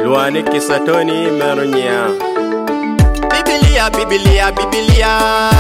Luani Kisatoni Meronia. Biblia, Biblia, Biblia,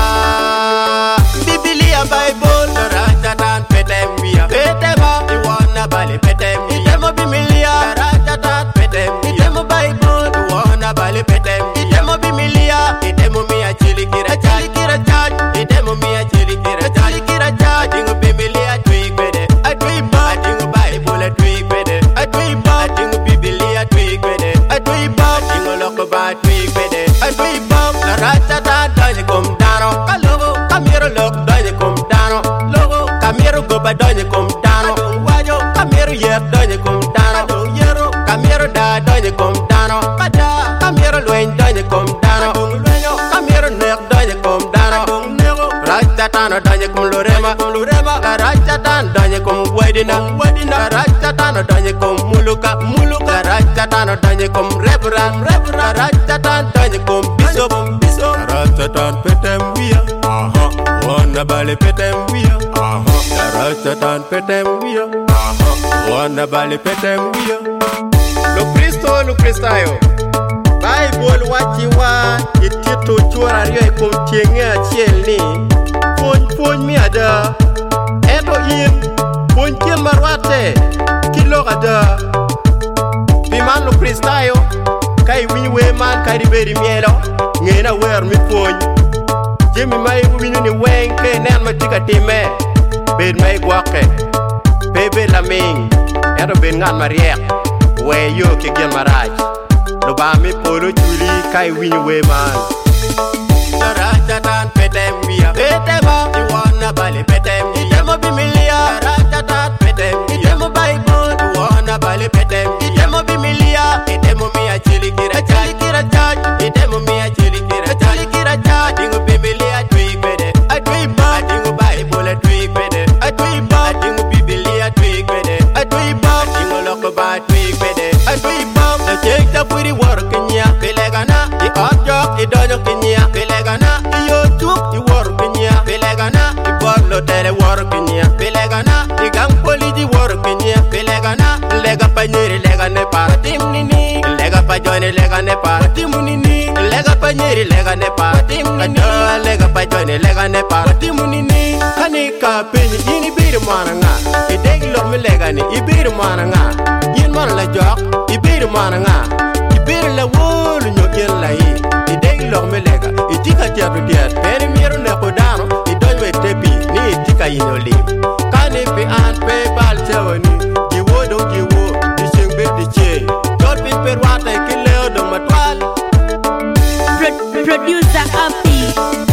Biblia, Bible, Ratatan, Petemia, Petema, you wanna bali Petemia, Itemo Biblia, Ratatan, Petemia, Itemo Bible, you wanna bali Petemia, Itemo Biblia, Itemo Mia Chilikira, Chalikira Chat, Itemo Mia Chilikira, Chalikira Chat, Dingo Biblia, tweak with it, I tweak back, Dingo Bible, I tweak with it, I tweak back, Dingo Biblia, tweak with it, I tweak back, Dingo Lokoba, tweak with it, I tweak back. La ratata doña com dano, logo, camero look doña com dano, logo, camero goba doña com dano, guayo, camero yer doña com dano, yero, camero da doña com dano, pada, camero luen doña com dano, lueño, camero ner doña com dano, nego, ratata doña com lorema, la ratata doña com wedina, la ratata doña com muluka, la ratata doña com rebra, la ratata doña com bishop. Ratatan petem wia, wanna bali petem wia, ratatan petem wia, wanna bali petem wia. Lo Cristayo, Bible wachi wa itito chora rio ikum tienge achiel ni, pony mi ada, eto in, pony kien marwate, kilo ada, piman lo Cristayo, kai winwe man kai beri mielo. Ngena wer mi pony Jimmy mai winyu ni wenke nen matika time Ben mai gwake Bebe la ming Eto ben ngan mariek We yo ke gen maraj Lo ba mi polo chuli kai winyu we man Ratatan petem wia Petema You wanna bali petem Itemo bimilia Ratatan petem Itemo Bible You wanna bali petem Itemo bimilia Itemo mia chilikira Chalikira chach Itemo mia chilikira Chalikira chach Dingo bimilia tweak with it I tweak back Dingo Bible I tweak with it I tweak back Dingo bimilia tweak with it I tweak back Dingo loko ba tweak with it I tweak back Na check the puri work nya Pelegana I objok I dojo kinya Pelegana I youtube I work nya Pelegana I borlo tere work nya Pelegana I gang politi work nya Pelegana Lega pa nyeri lega ne para tim nini Lega pa joine lega ne para tim nini Lega pa nyeri lega ne para tim nini Lega pa joine lega ne para tim nini Kanika penyi yini biru mana nga I degi lor me lega ni I biru mana nga Yin mana la jok I biru mana nga I biru la wolu nyo yin la yi I degi lor me lega I tika tiatu tiat Peri miru ne kodano I donjwe tepi ni I tika yinyo lim Kani pi an pe bal sewa ni Jiwo do jiwo Di shing bit di che Jol pi per wata I kileo do matwal Producer Api